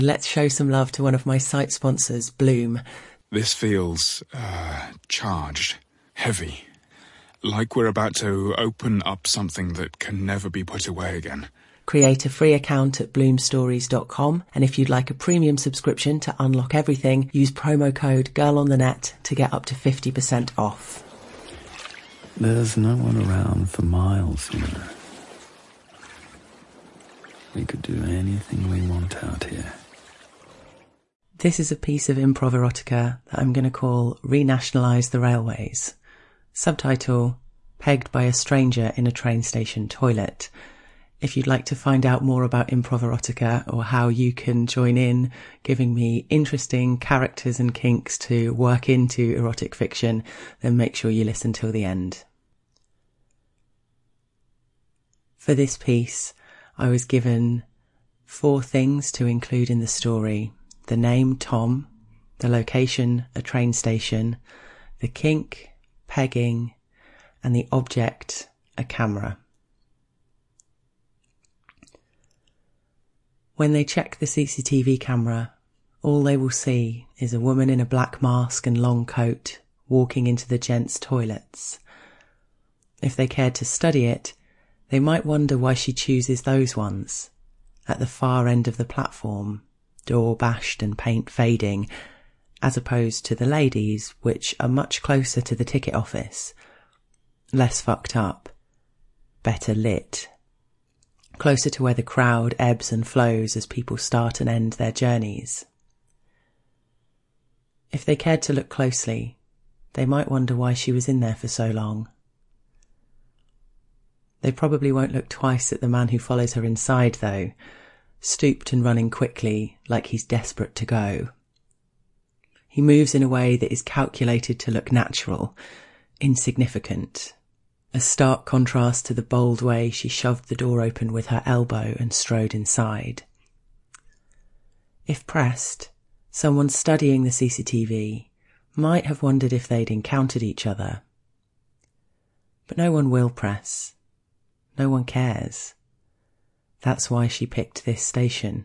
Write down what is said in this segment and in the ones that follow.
Let's show some love to one of my site sponsors, Bloom. This feels charged, heavy, like we're about to open up something that can never be put away again. Create a free account at bloomstories.com, and if you'd like a premium subscription to unlock everything, use promo code GIRLONTHENET to get up to 50% off. There's no one around for miles, you know. We could do anything we want out here. This is a piece of improv erotica that I'm going to call Renationalise the Railways. Subtitle, Pegged by a Stranger in a Train Station Toilet. If you'd like to find out more about improv erotica or how you can join in giving me interesting characters and kinks to work into erotic fiction, then make sure you listen till the end. For this piece, I was given 4 things to include in the story: the name Tom, the location a train station, the kink, pegging, and the object a camera. When they check the CCTV camera, all they will see is a woman in a black mask and long coat walking into the gents' toilets. If they cared to study it, they might wonder why she chooses those ones, at the far end of the platform, door bashed and paint fading, as opposed to the ladies, which are much closer to the ticket office, less fucked up, better lit, closer to where the crowd ebbs and flows as people start and end their journeys. If they cared to look closely, they might wonder why she was in there for so long. They probably won't look twice at the man who follows her inside, though, stooped and running quickly like he's desperate to go. He moves in a way that is calculated to look natural, insignificant, a stark contrast to the bold way she shoved the door open with her elbow and strode inside. If pressed, someone studying the CCTV might have wondered if they'd encountered each other. But no one will press. No one cares. That's why she picked this station.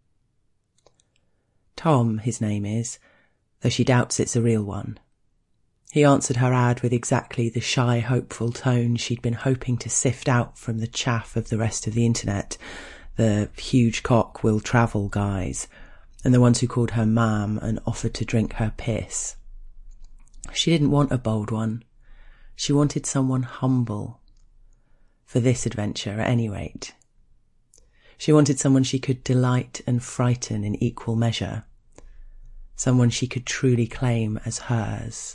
Tom, his name is, though she doubts it's a real one. He answered her ad with exactly the shy, hopeful tone she'd been hoping to sift out from the chaff of the rest of the internet, the huge cock will travel guys, and the ones who called her ma'am and offered to drink her piss. She didn't want a bold one. She wanted someone humble. For this adventure, at any rate. She wanted someone she could delight and frighten in equal measure. Someone she could truly claim as hers.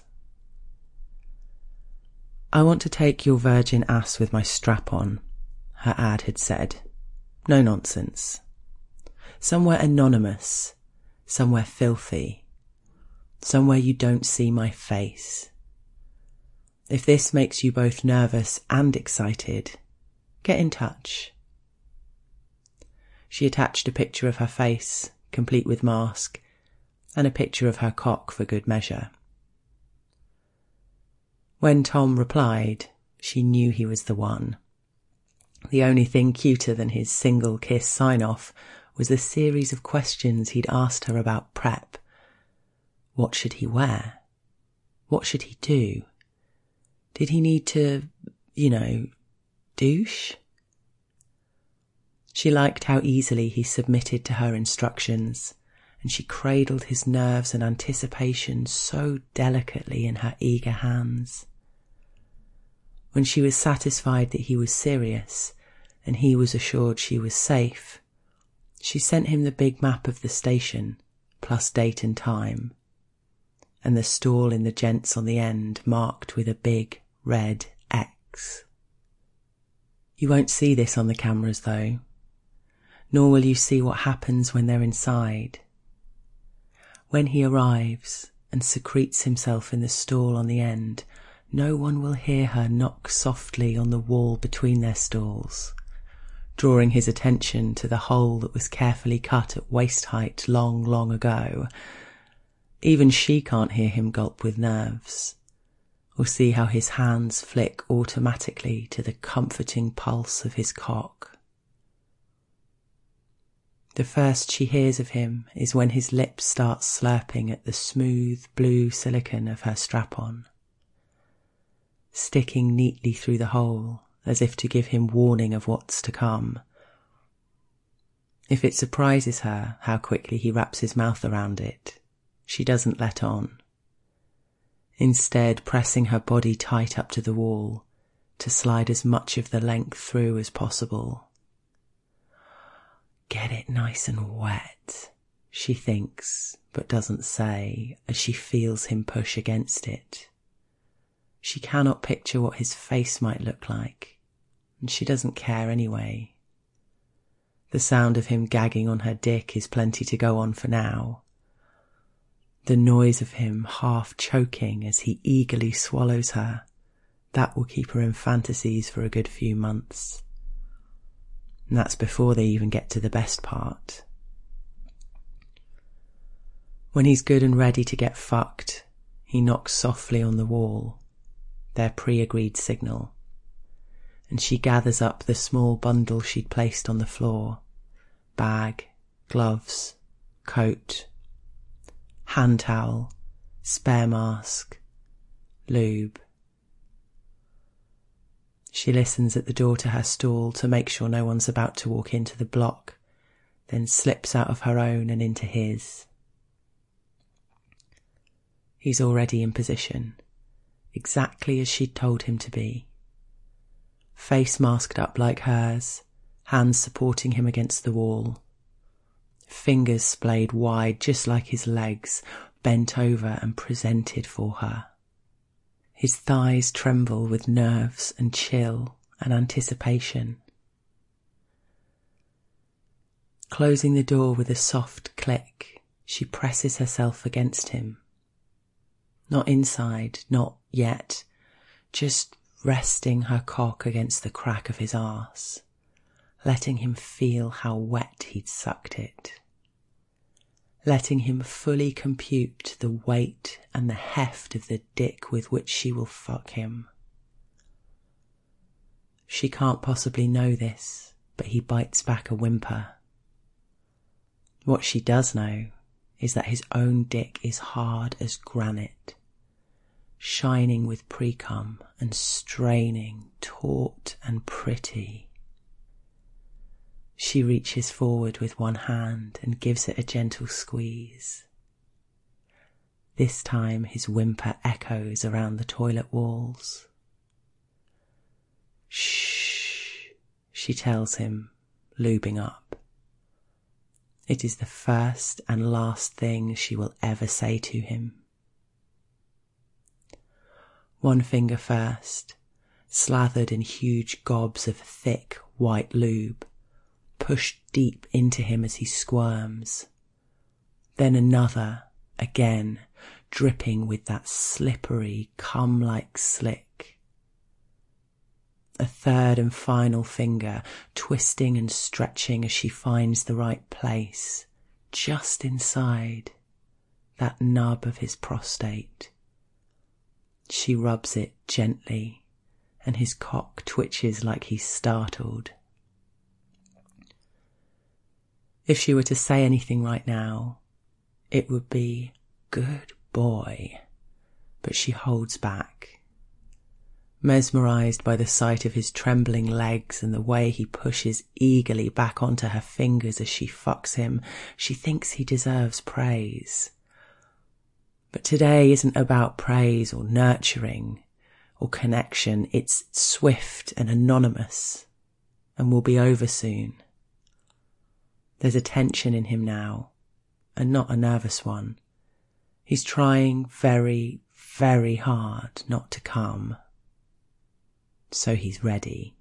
"I want to take your virgin ass with my strap on," her ad had said. No nonsense. Somewhere anonymous, somewhere filthy, somewhere you don't see my face. If this makes you both nervous and excited, get in touch. She attached a picture of her face, complete with mask, and a picture of her cock for good measure. When Tom replied, she knew he was the one. The only thing cuter than his single kiss sign-off was the series of questions he'd asked her about prep. What should he wear? What should he do? Did he need to, douche? She liked how easily he submitted to her instructions, and she cradled his nerves and anticipation so delicately in her eager hands. When she was satisfied that he was serious, and he was assured she was safe, she sent him the big map of the station, plus date and time, and the stall in the gents on the end marked with a big red X. You won't see this on the cameras, though, nor will you see what happens when they're inside. When he arrives and secretes himself in the stall on the end, no one will hear her knock softly on the wall between their stalls, drawing his attention to the hole that was carefully cut at waist height long, long ago. Even she can't hear him gulp with nerves, or see how his hands flick automatically to the comforting pulse of his cock. The first she hears of him is when his lips start slurping at the smooth blue silicone of her strap-on, sticking neatly through the hole as if to give him warning of what's to come. If it surprises her how quickly he wraps his mouth around it, she doesn't let on, instead pressing her body tight up to the wall to slide as much of the length through as possible. Get it nice and wet, she thinks, but doesn't say, as she feels him push against it. She cannot picture what his face might look like, and she doesn't care anyway. The sound of him gagging on her dick is plenty to go on for now. The noise of him half choking as he eagerly swallows her, that will keep her in fantasies for a good few months. And that's before they even get to the best part. When he's good and ready to get fucked, he knocks softly on the wall, their pre-agreed signal, and she gathers up the small bundle she'd placed on the floor, bag, gloves, coat, hand towel, spare mask, lube. She listens at the door to her stall to make sure no one's about to walk into the block, then slips out of her own and into his. He's already in position, exactly as she'd told him to be. Face masked up like hers, hands supporting him against the wall. Fingers splayed wide just like his legs, bent over and presented for her. His thighs tremble with nerves and chill and anticipation. Closing the door with a soft click, she presses herself against him. Not inside, not yet, just resting her cock against the crack of his arse, letting him feel how wet he'd sucked it. Letting him fully compute the weight and the heft of the dick with which she will fuck him. She can't possibly know this, but he bites back a whimper. What she does know is that his own dick is hard as granite, shining with pre-cum and straining, taut and pretty. She reaches forward with one hand and gives it a gentle squeeze. This time his whimper echoes around the toilet walls. Shh, she tells him, lubing up. It is the first and last thing she will ever say to him. One finger first, slathered in huge gobs of thick white lube, pushed deep into him as he squirms. Then another, again, dripping with that slippery, cum-like slick. A third and final finger, twisting and stretching as she finds the right place, just inside that nub of his prostate. She rubs it gently, and his cock twitches like he's startled. If she were to say anything right now, it would be, "Good boy," but she holds back. Mesmerised by the sight of his trembling legs and the way he pushes eagerly back onto her fingers as she fucks him, she thinks he deserves praise. But today isn't about praise or nurturing or connection. It's swift and anonymous and will be over soon. There's a tension in him now, and not a nervous one. He's trying very, very hard not to come. So he's ready.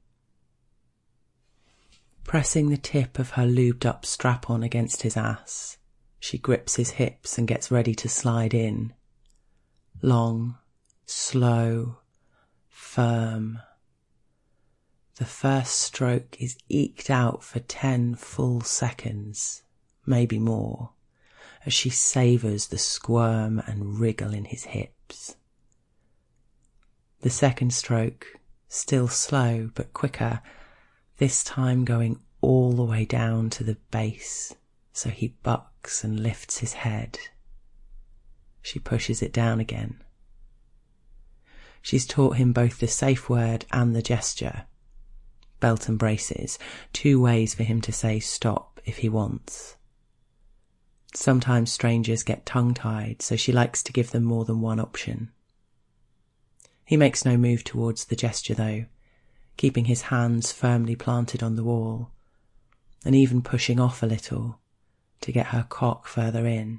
Pressing the tip of her lubed-up strap-on against his ass, she grips his hips and gets ready to slide in. Long, slow, firm. The first stroke is eked out for 10 full seconds, maybe more, as she savours the squirm and wriggle in his hips. The second stroke, still slow but quicker, this time going all the way down to the base, so he bucks and lifts his head. She pushes it down again. She's taught him both the safe word and the gesture. Belt and braces, 2 ways for him to say stop if he wants. Sometimes strangers get tongue-tied, so she likes to give them more than one option. He makes no move towards the gesture though, keeping his hands firmly planted on the wall, and even pushing off a little to get her cock further in.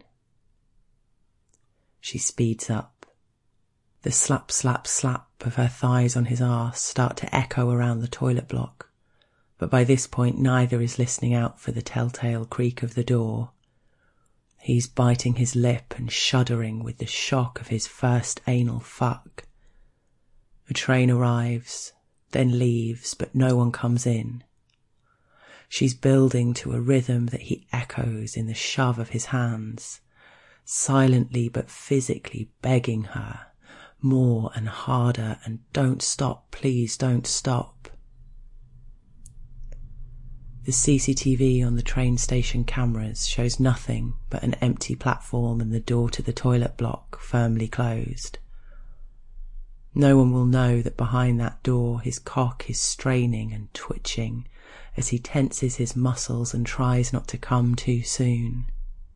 She speeds up. The slap, slap, slap of her thighs on his arse start to echo around the toilet block, but by this point neither is listening out for the telltale creak of the door. He's biting his lip and shuddering with the shock of his first anal fuck. A train arrives, then leaves, but no one comes in. She's building to a rhythm that he echoes in the shove of his hands, silently but physically begging her, more and harder, and don't stop, please don't stop. The CCTV on the train station cameras shows nothing but an empty platform and the door to the toilet block firmly closed. No one will know that behind that door his cock is straining and twitching as he tenses his muscles and tries not to come too soon.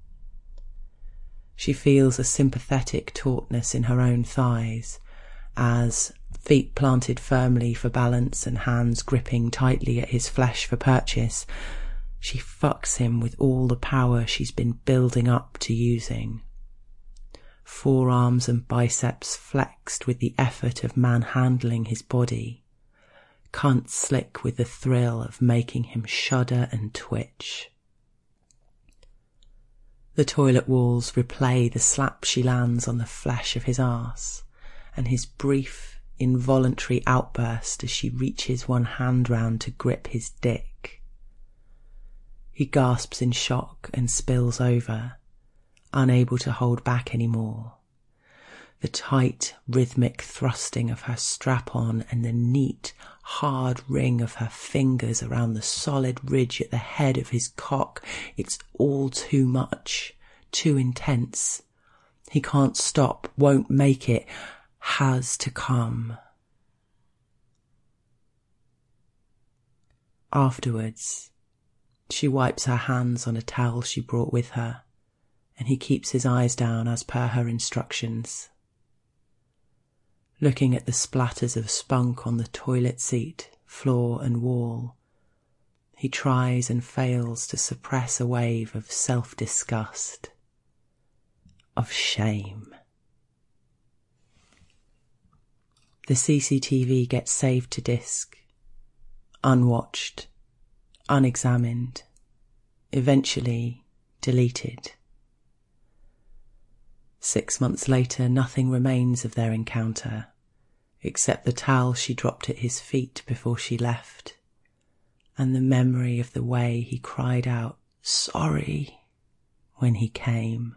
She feels a sympathetic tautness in her own thighs as, feet planted firmly for balance and hands gripping tightly at his flesh for purchase, she fucks him with all the power she's been building up to using. Forearms and biceps flexed with the effort of manhandling his body, cunt slick with the thrill of making him shudder and twitch. The toilet walls replay the slap she lands on the flesh of his arse, and his brief, involuntary outburst as she reaches one hand round to grip his dick. He gasps in shock and spills over, unable to hold back anymore. The tight, rhythmic thrusting of her strap-on and the neat, hard ring of her fingers around the solid ridge at the head of his cock. It's all too much, too intense. He can't stop, won't make it, has to come. Afterwards, she wipes her hands on a towel she brought with her, and he keeps his eyes down as per her instructions. Looking at the splatters of spunk on the toilet seat, floor and wall, he tries and fails to suppress a wave of self-disgust, of shame. The CCTV gets saved to disk, unwatched, unexamined, eventually deleted. 6 months later, nothing remains of their encounter, except the towel she dropped at his feet before she left, and the memory of the way he cried out, "Sorry," when he came.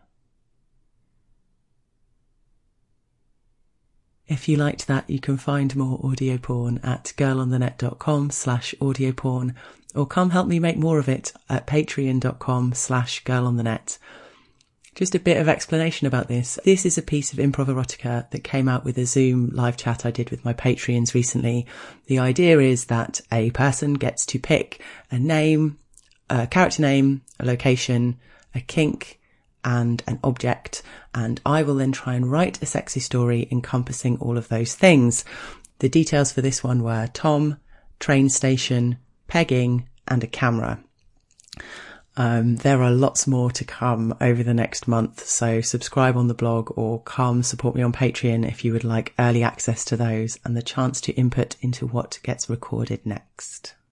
If you liked that, you can find more audio porn at girlonthenet.com/audioporn, or come help me make more of it at patreon.com/girlonthenet. Just a bit of explanation about this. This is a piece of improv erotica that came out with a Zoom live chat I did with my Patreons recently. The idea is that a person gets to pick a name, a character name, a location, a kink, and an object, and I will then try and write a sexy story encompassing all of those things. The details for this one were Tom, train station, pegging, and a camera. There are lots more to come over the next month, so subscribe on the blog or come support me on Patreon if you would like early access to those and the chance to input into what gets recorded next.